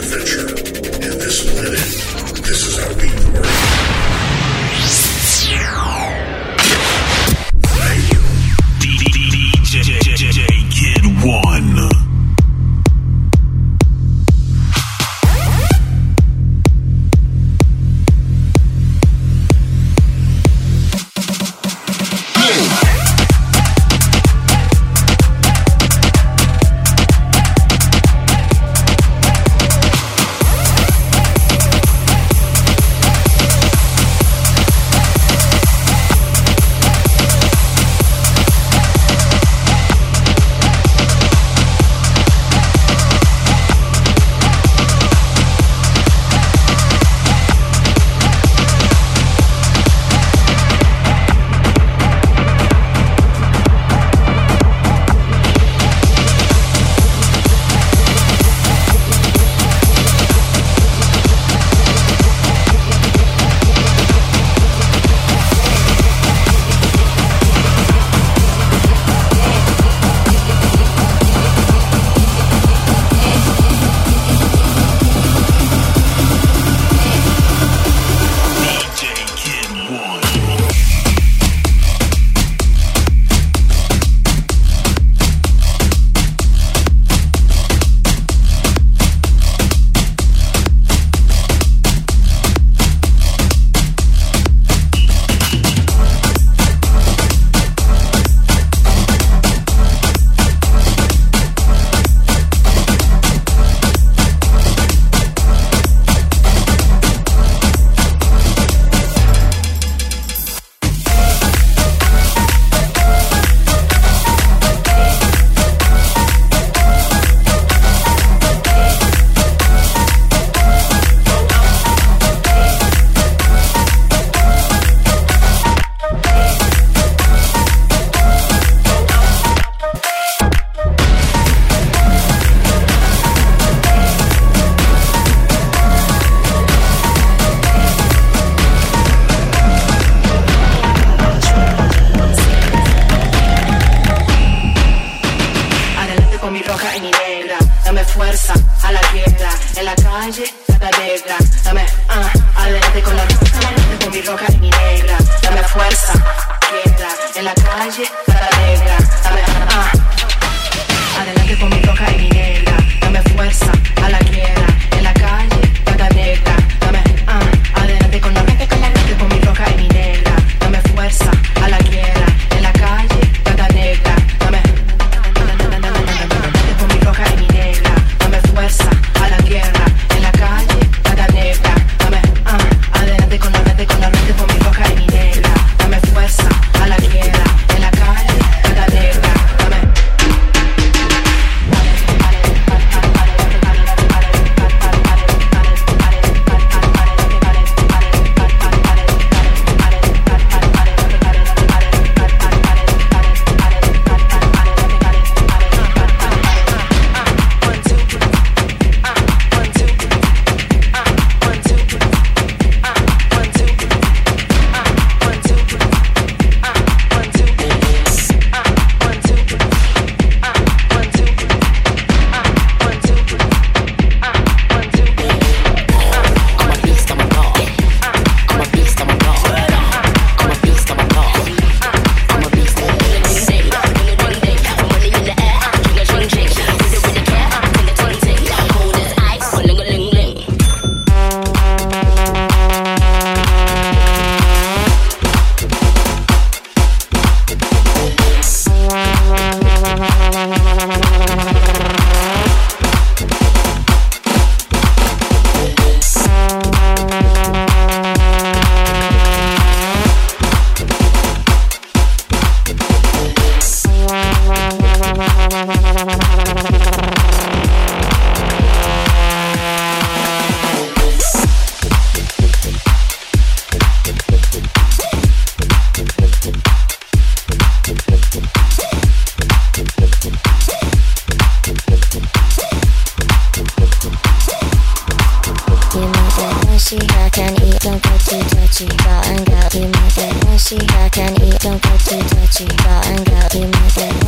adventure. And this planet, this is how we work. DJ Kid 1.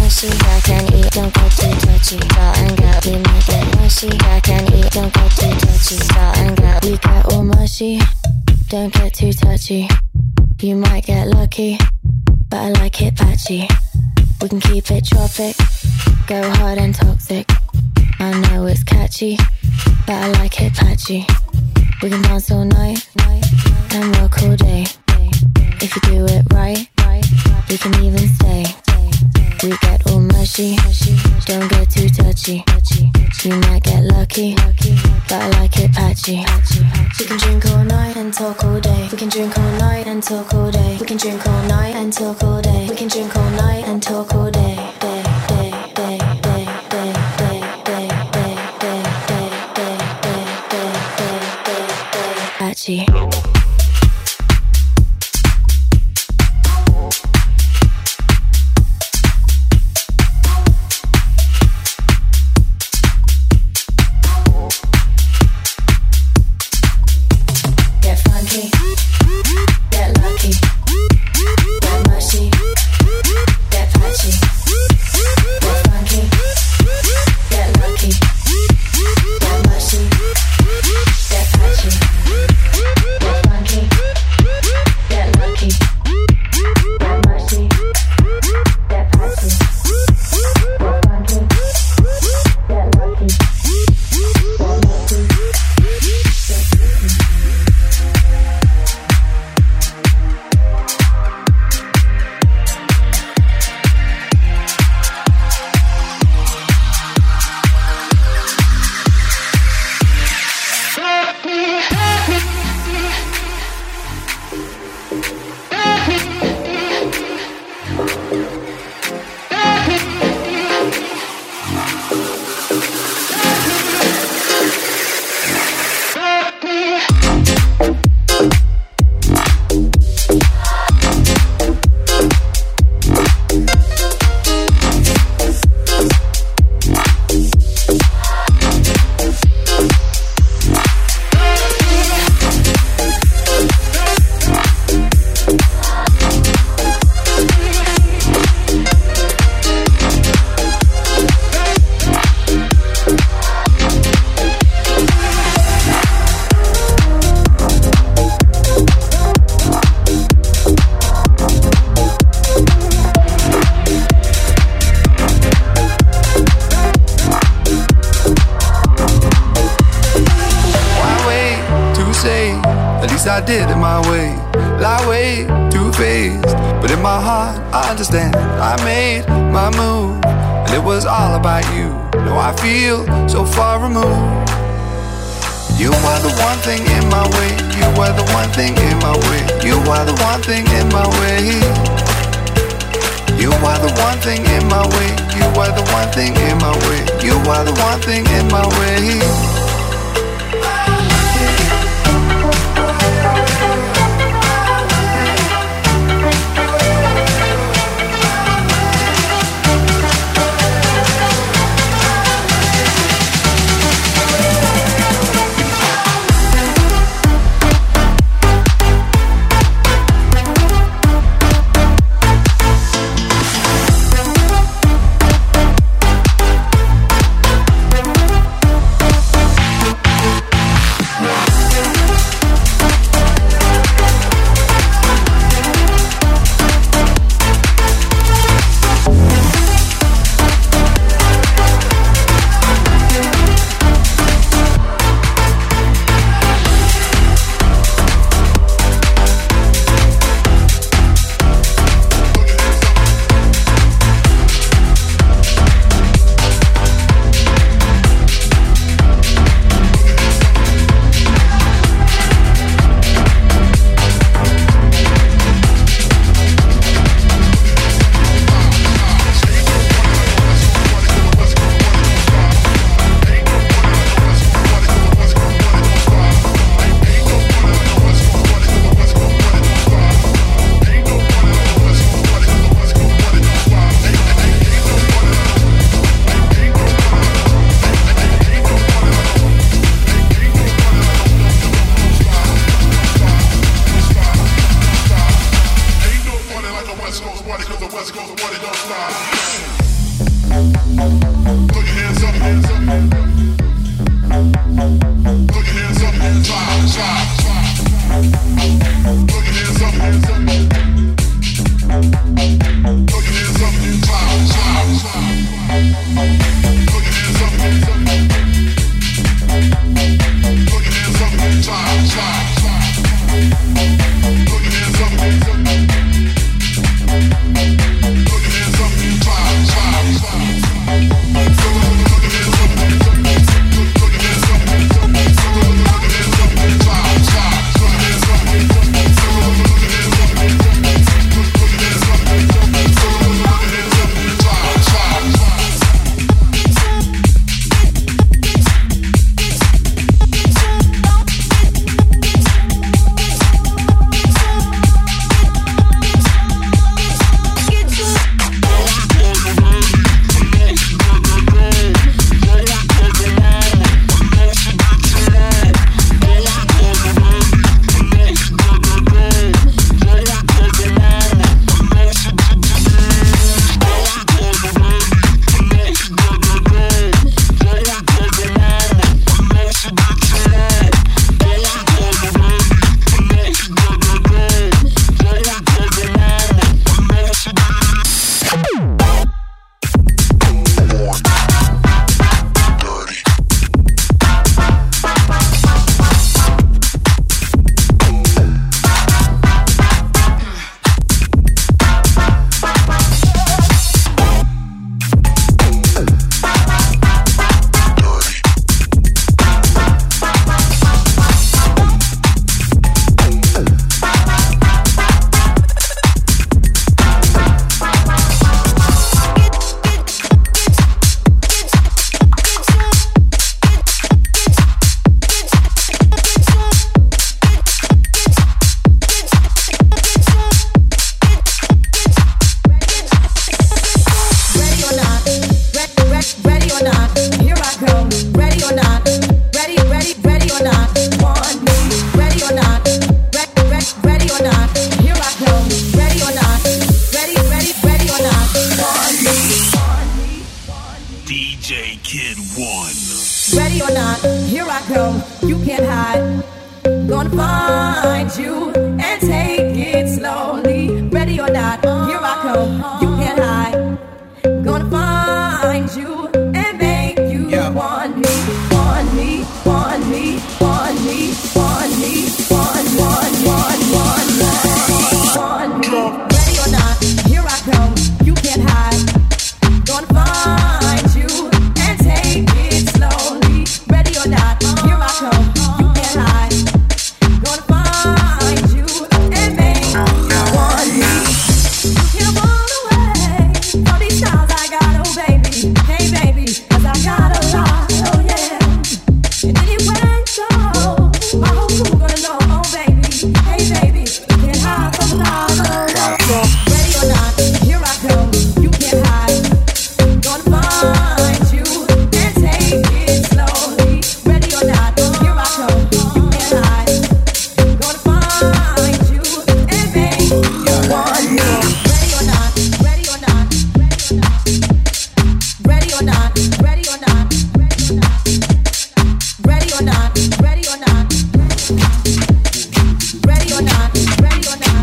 Don't go too touchy. Start and get, we get all mushy. Don't get too touchy. You might get lucky, but I like it patchy. We can keep it tropic, go hard and toxic. I know it's catchy, but I like it patchy. We can dance all night and work all day. If you do it right, we can even stay. We get all mushy, don't get too touchy. You might get lucky, but I like it patchy. We can drink all night and talk all day. We can drink all night and talk all day. We can drink all night and talk all day. We can drink all night and talk all day. Patchy. I did it my way. Lie way too faced, but in my heart I understand. I made my move, and it was all about you. Now I feel so far removed. You were the one thing in my way. You were the one thing in my way. You were the one thing in my way. You were the one thing in my way. You were the one thing in my way. You were the one thing in my way. ready or not, here I come. You can't hide. Gonna find you and take it slowly. Ready or not, here I come. You can't hide. Gonna find you and make you want me, want me, want me, want me, want me, want me. Ready or not, here I come. You can't hide. Gonna find you and take it slowly. Ready or not, here I come. You can't hide. Gonna find you and make you want me. You can't run away from these stars I got, oh baby. Hey baby, 'cause I got a lot, oh yeah. And anywhere you go, my whole crew gonna know, oh baby. Hey baby, you can't hide from love, oh yeah. Ready or not, here I come. You can't hide. Gonna find you and take it slowly. Ready or not, here I come. You can't hide. Gonna find you and make you want me. Ready or not, ready or not, ready or not, ready or not, ready or not, ready or not, ready or not, ready or not, ready or not.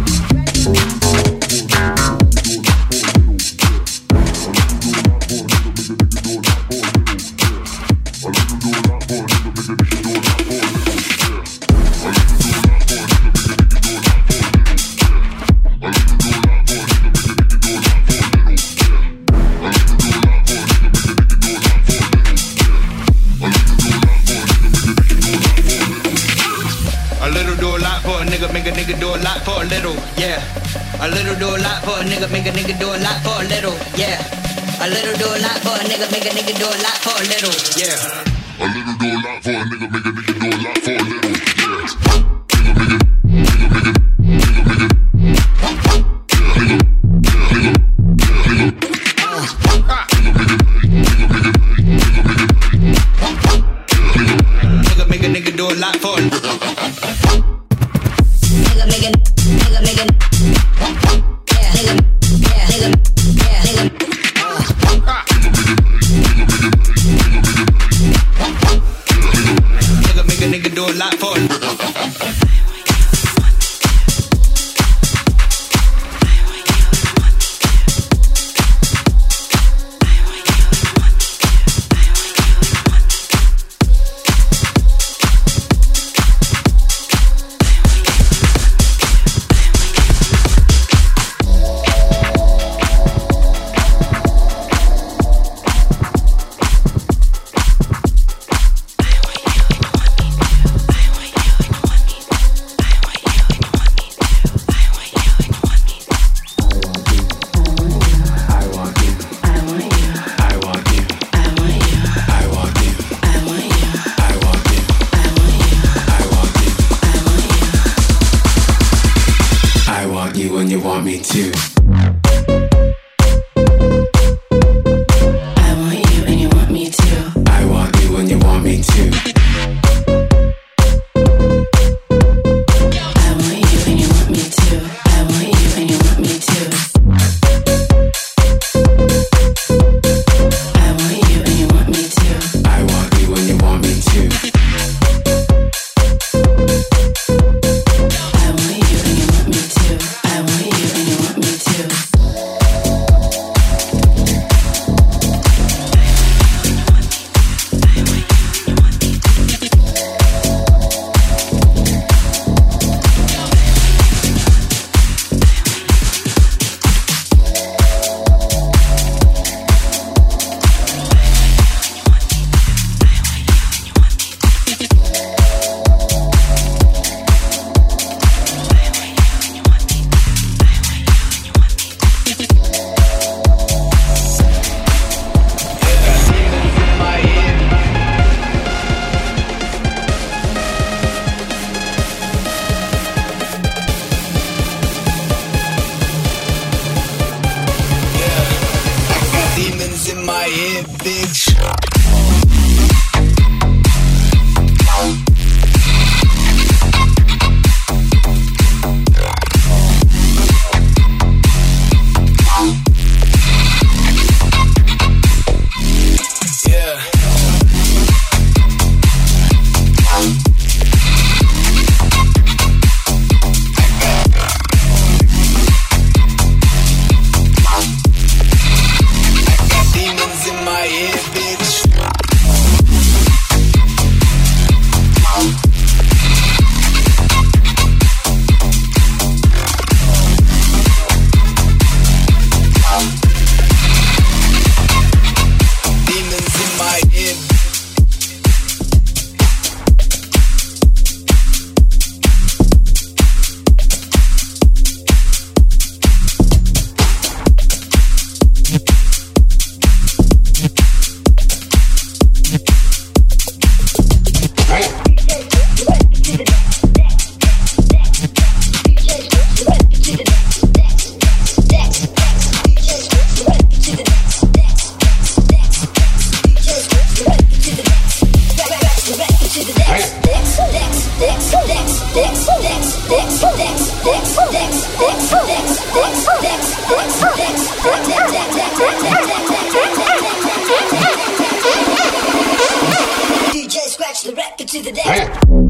A little do a lot for a nigga, make a nigga do a lot for a little, yeah. A little do a lot for a nigga, make a nigga do a lot for a little, yeah. A little do a lot for a nigga, make a nigga do a lot for a little, yeah. A little do a lot for a nigga, make a nigga do a lot for a little, yeah. Nigga make a nigga do a lot for a little. Nigga do a lot for it. Me too. DJ scratch the record to the deck.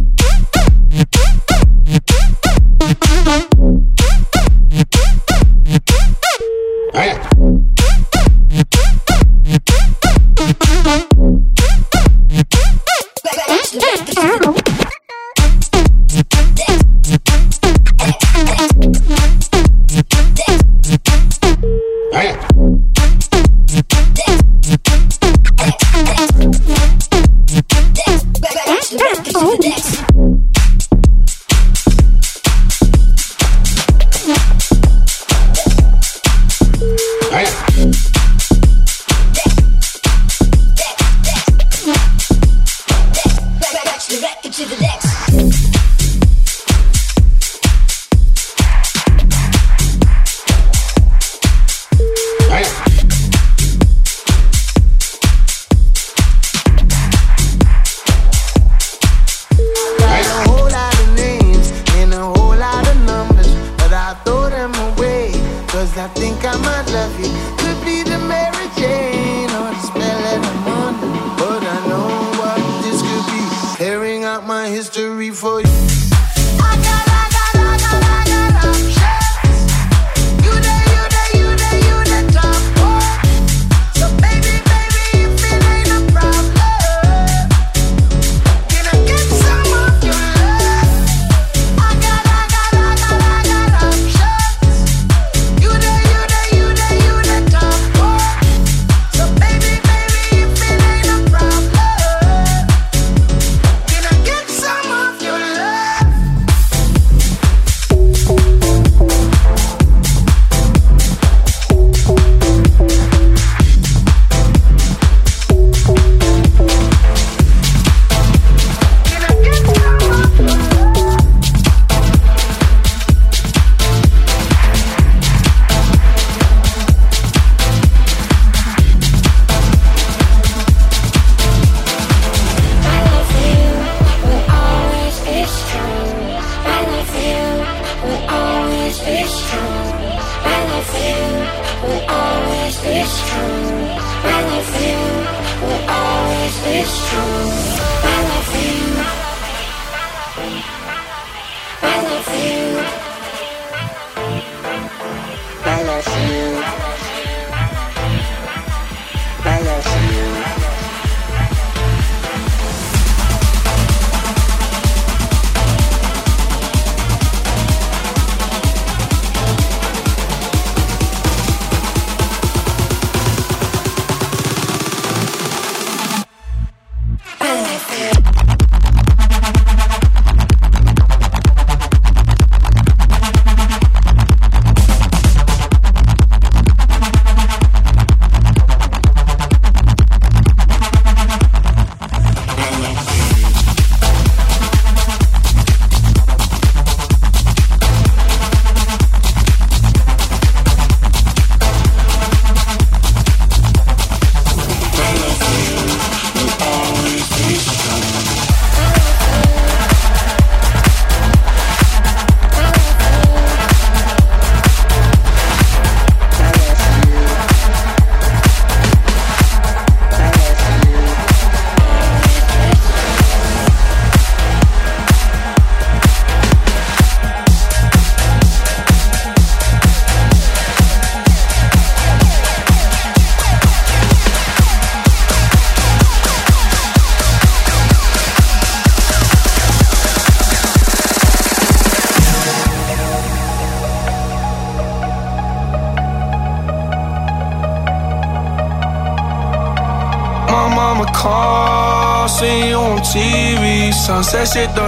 call, seen you on TV. Sunset shit done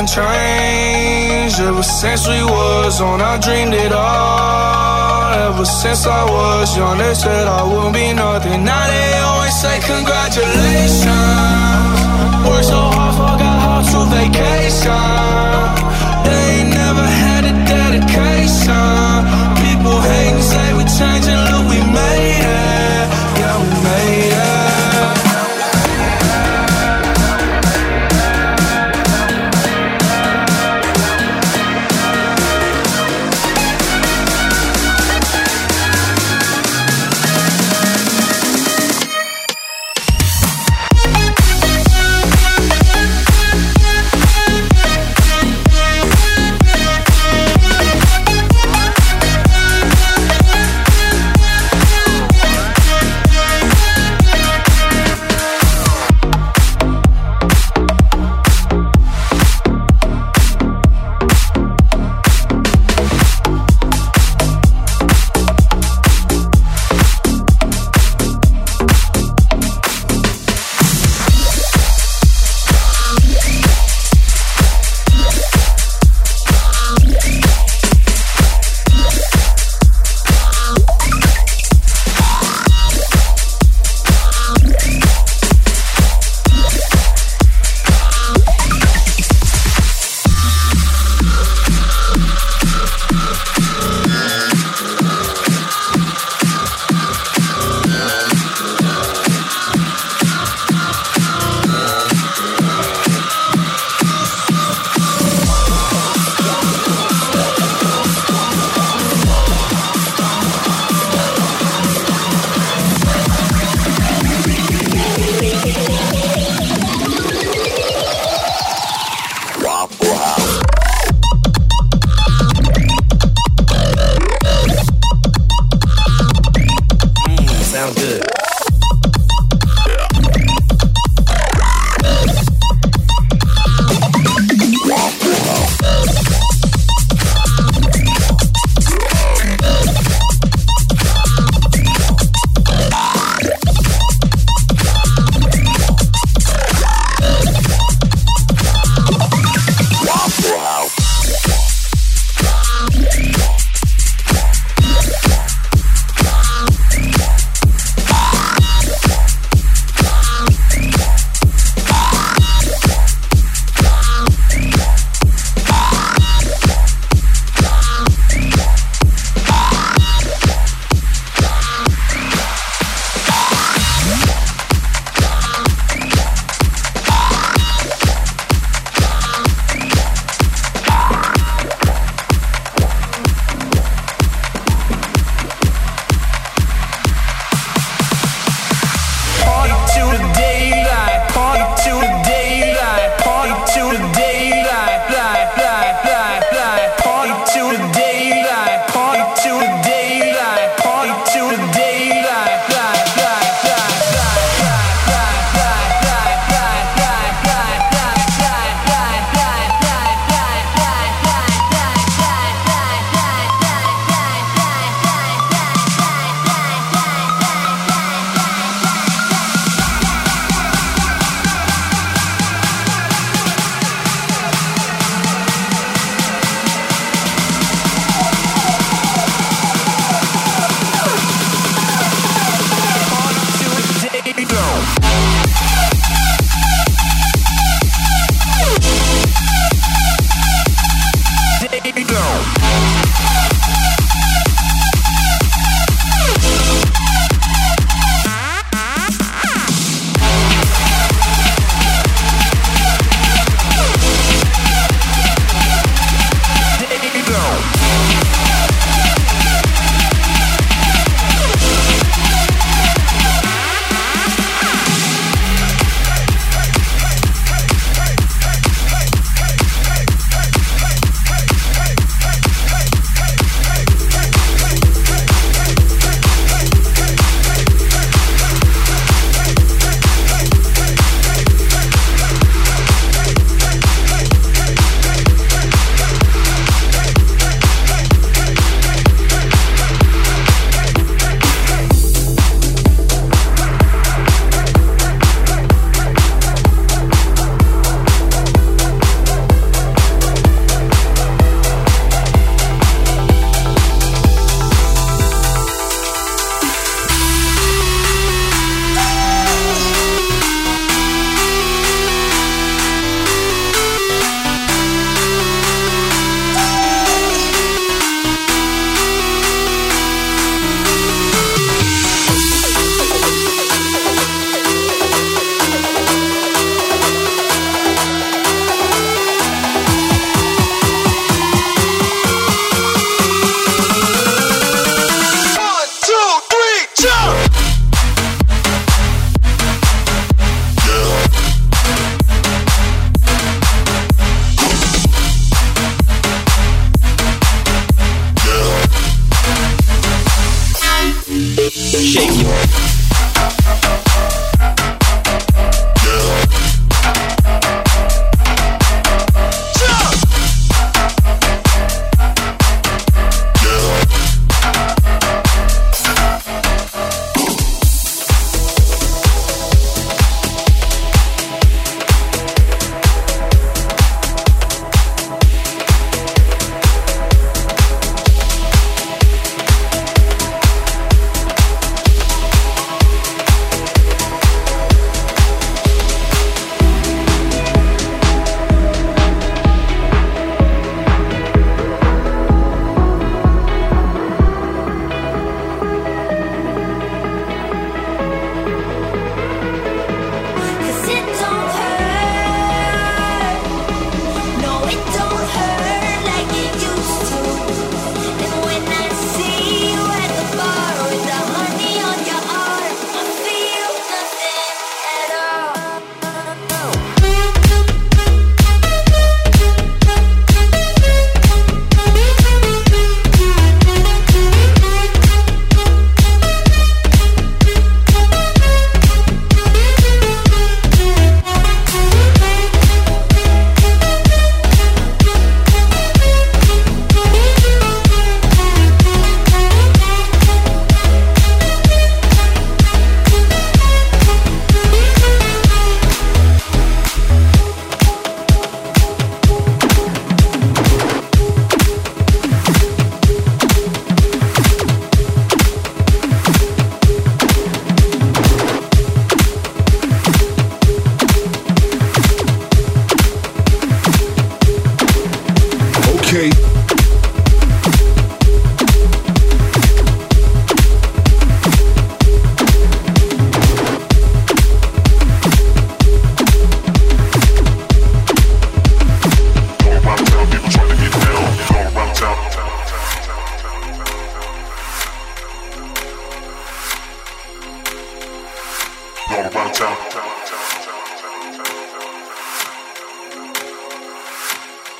changed. Ever since we was on, I dreamed it all. Ever since I was young, they said I wouldn't be nothing. Now they always say congratulations. Worked so hard, forgot how to vacation. They ain't never had a dedication. People hate and say we changing, look, we made it. Yeah, we made it.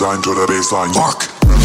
waistline to the baseline. Rock.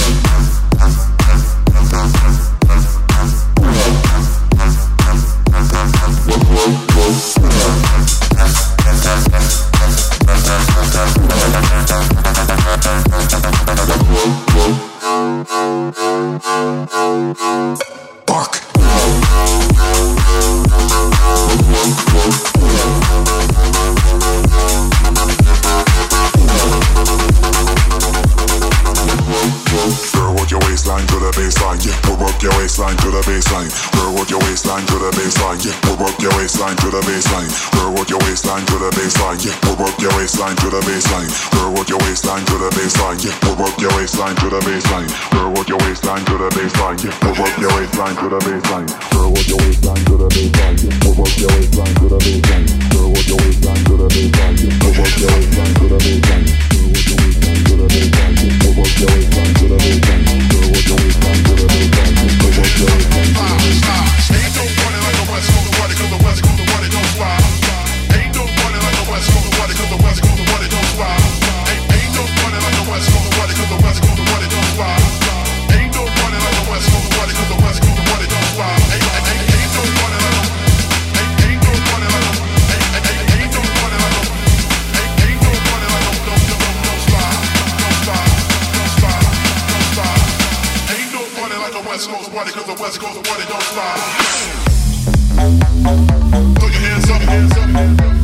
West Coast party, cause the West Coast party don't stop. Throw your hands up, hands up.